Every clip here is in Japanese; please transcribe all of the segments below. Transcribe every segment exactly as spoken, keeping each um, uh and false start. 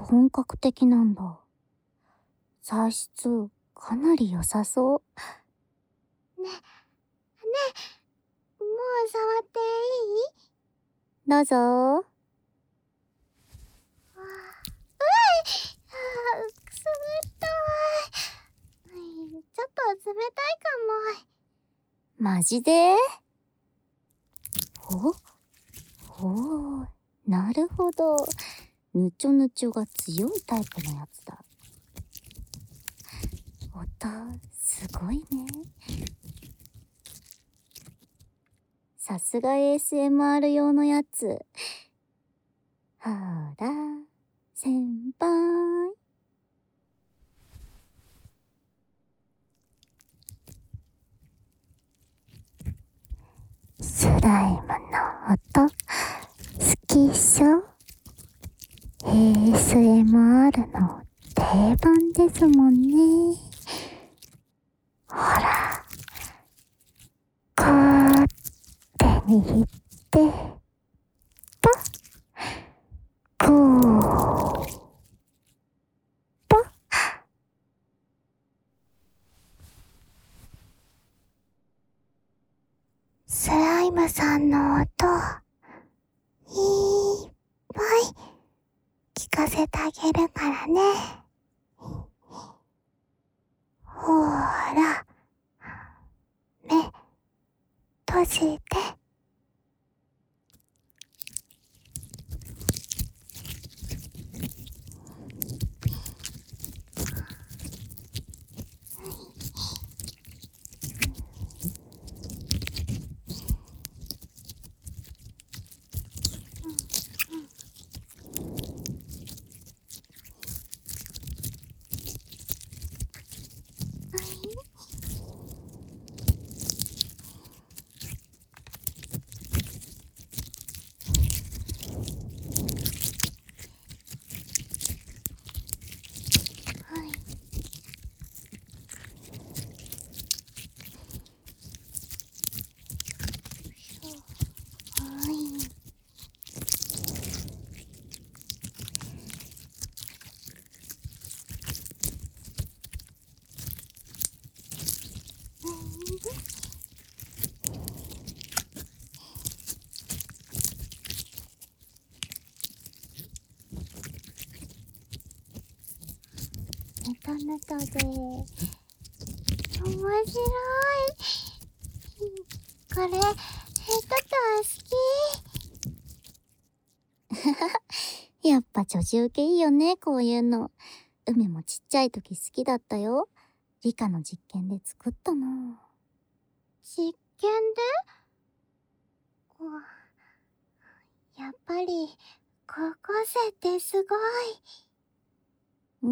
本格的なんだ。材質かなり良さそう。 ね、ね、もう触っていい？ どうぞー。 うわ、うい！あー、冷たい。ちょっと冷たいかも。マジで？お？おー、なるほど。ぬちょぬちょが強いタイプのやつだ。音、すごいね。さすが エーエスエムアール 用のやつ。ほら、先輩。スライムの音、好きっしょ？ エーエスエムアール の定番ですもんね。ほら、こうって握って、ポッ、こう、ポッ。スライムさんの音、いっぱい聞かせてあげるからね。ほーら、目、閉じて。ネタネタで面白い。これ、ヘッドタ好き。やっぱ女子受けいいよね、こういうの。梅もちっちゃい時好きだったよ。理科の実験で作ったの。 実験で？やっぱり、高校生ってすごい。 うん、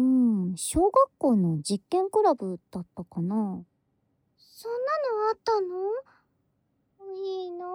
小学校の実験クラブだったかな。 そんなのあったの？いいなぁ。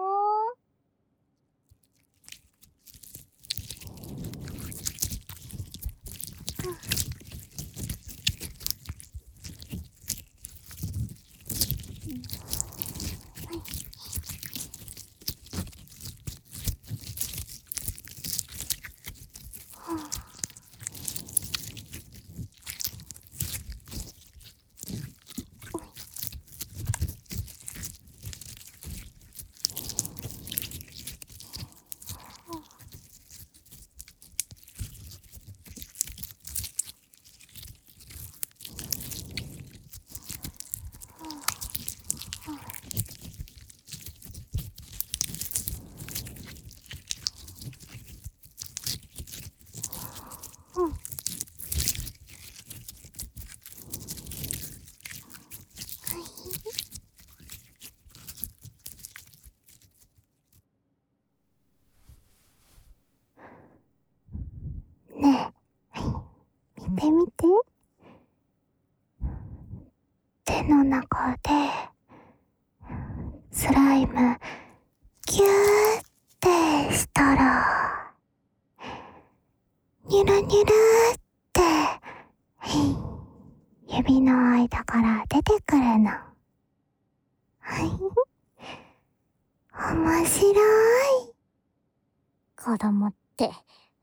ねえ、見てみて。手の中で、スライム、ギューってしたら、ニュルニュルって、指の間から出てくるの。面白い。子供って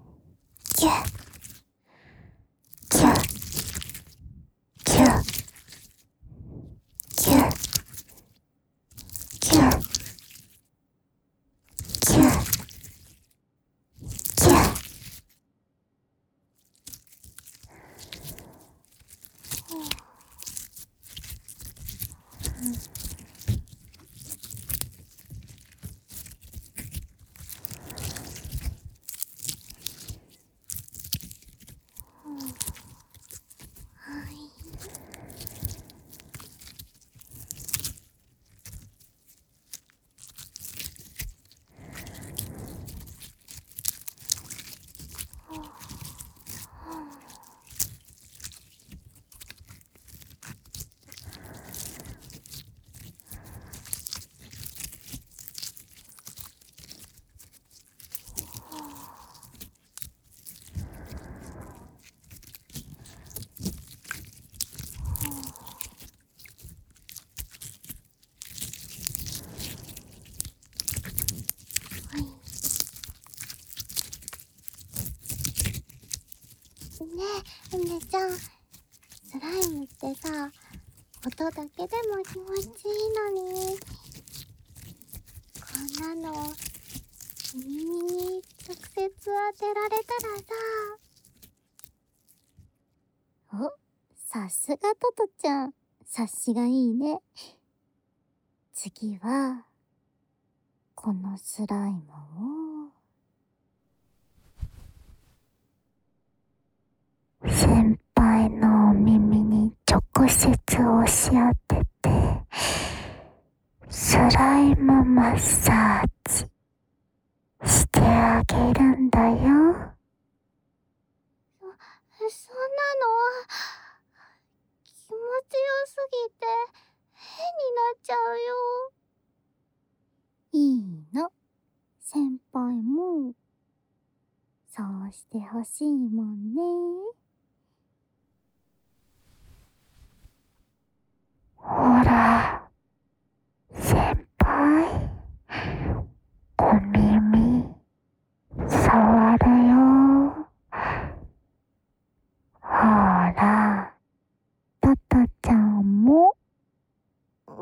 キュッキュッキュッキュッキュッキュッキュッキュッ。 ねえ、梅ちゃん。スライムってさ、音だけでも気持ちいいのに。こんなの、耳に直接当てられたらさ。 お、さすがトトちゃん。察しがいいね。次は、このスライムを、先輩のお耳に直接押し当てて、スライムマッサージしてあげるんだよ。 そ、そんなの、気持ちよすぎて、変になっちゃうよ。 いいの。先輩も、そうしてほしいもんね。ほら、先輩、お耳、触るよ。ほら、トトちゃんも。 うん。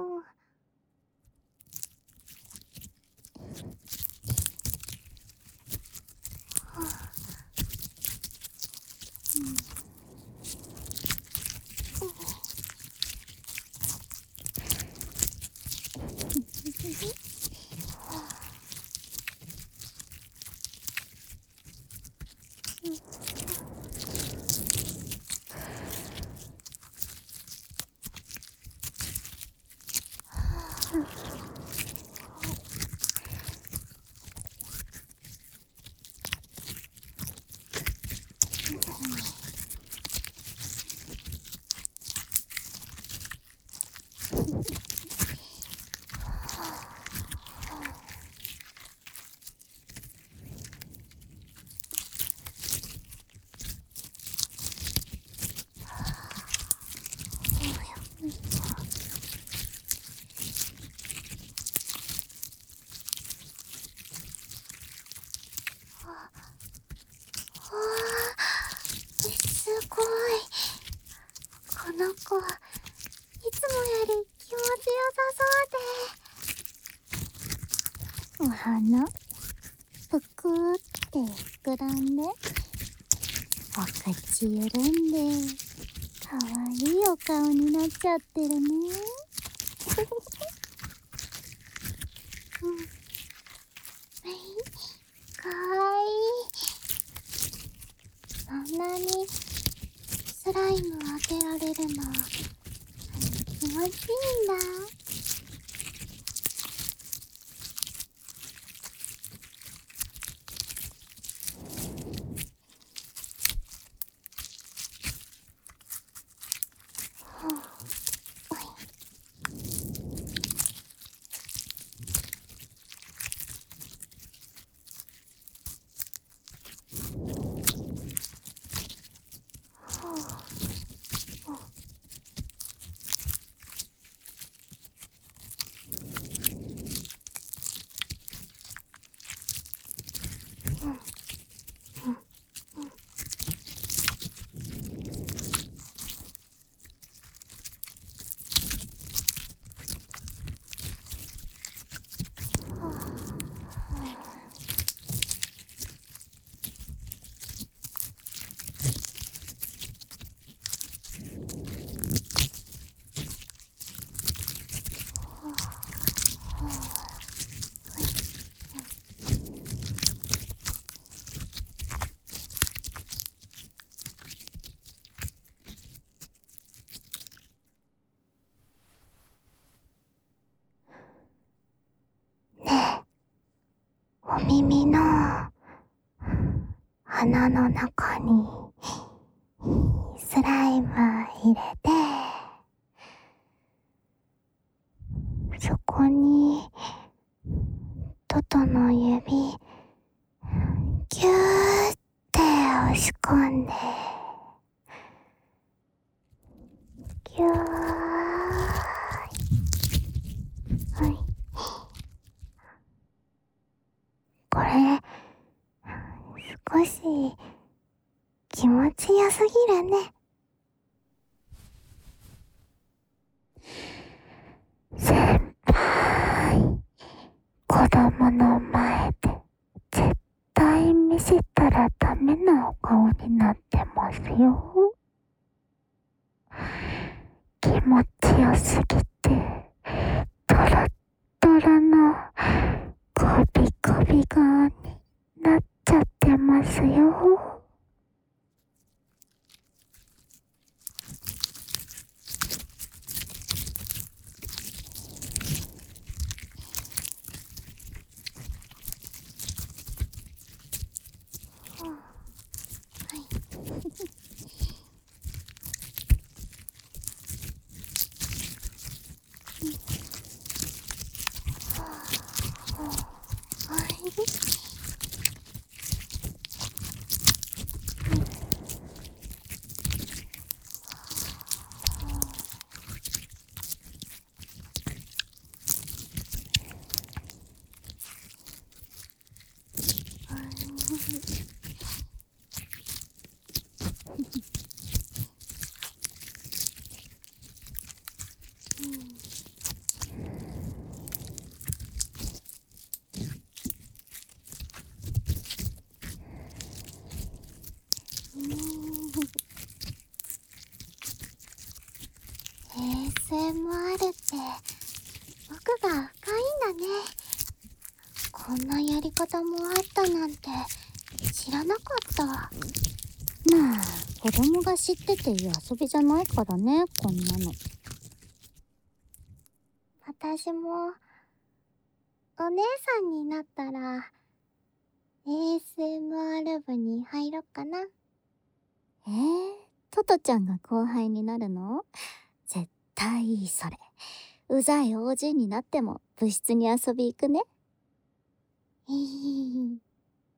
すごい。この子、いつもより気持ちよさそうで。 お花、ぷくーって膨らんで、お口緩んで、かわいいお顔になっちゃってるね。 うん。かわいい。そんなにスライム当てられるの気持ちいいんだ。 お耳の穴の中にスライム入れて、そこにトトの指ギューって押し込んで、ギュー、はい、これ少し気持ちよすぎるね。先輩、子供の前で絶対見せたらダメなお顔になってますよ。気持ちよすぎてトロットロのゴビゴビ顔になっちゃってますよ。 エーエスエムアール って奥が深いんだね。こんなやり方もあったなんて知らなかった。 まあ子供が知ってていい遊びじゃないからね、こんなの。 私もお姉さんになったら エーエスエムアール 部に入ろっかな。 えー、トトちゃんが後輩になるの？絶対いいそれ。うざい オージー になっても部室に遊び行くね。 へへへ。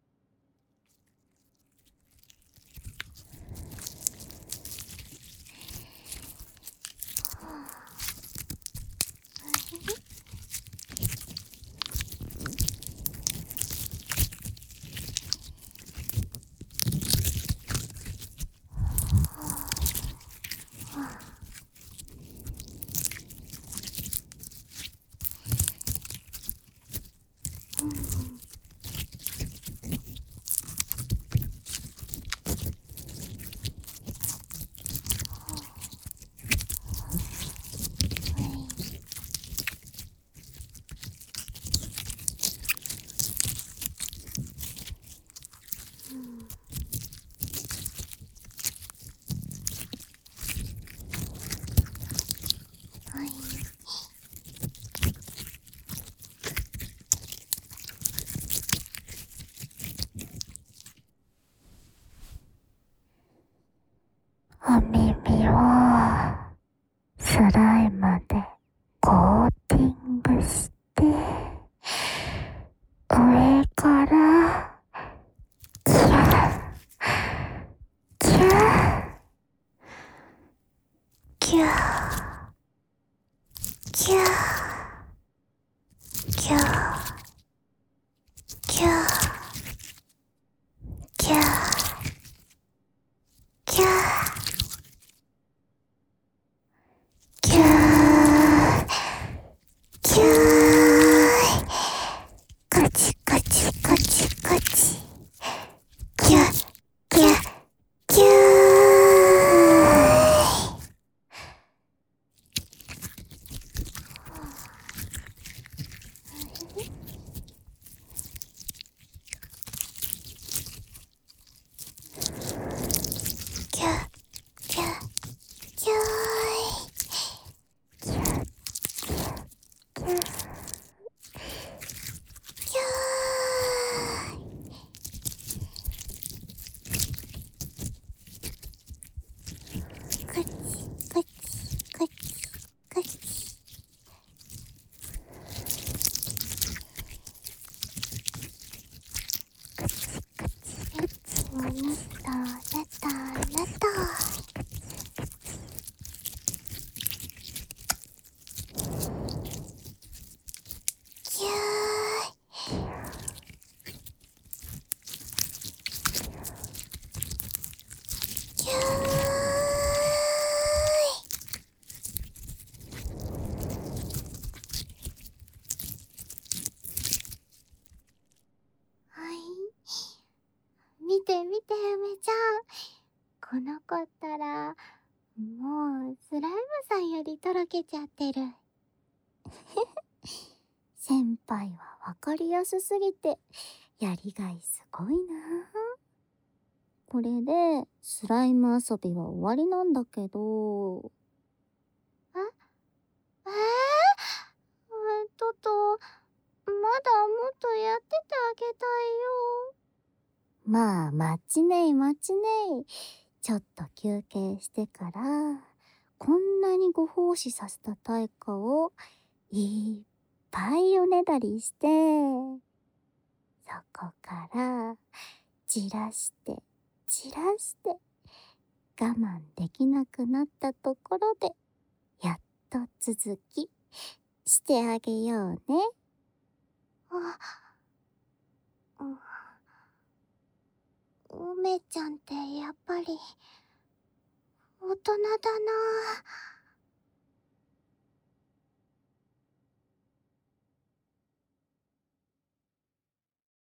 お耳をスライムでコーティングして上からキャキャキャキャキャキャキャキャキャーキャーカチカチカチカチキャキャキャーキャキャキャーカチカチカチカチなったなったなったキャーキャーはい。見て見て、梅ちゃん。この子ったら、もう、スライムさんよりとろけちゃってる。 先輩はわかりやすすぎてやりがいすごいな。これでスライム遊びは終わりなんだけど。 ええー、えっとと、まだもっとやっててあげたいよ。 まあ待ちねい待ちねい。ちょっと休憩してからこんなにご奉仕させた対価をいっぱいおねだりして、そこからじらしてじらして我慢できなくなったところでやっと続きしてあげようね。 あ、うん。梅ちゃんってやっぱり大人だな。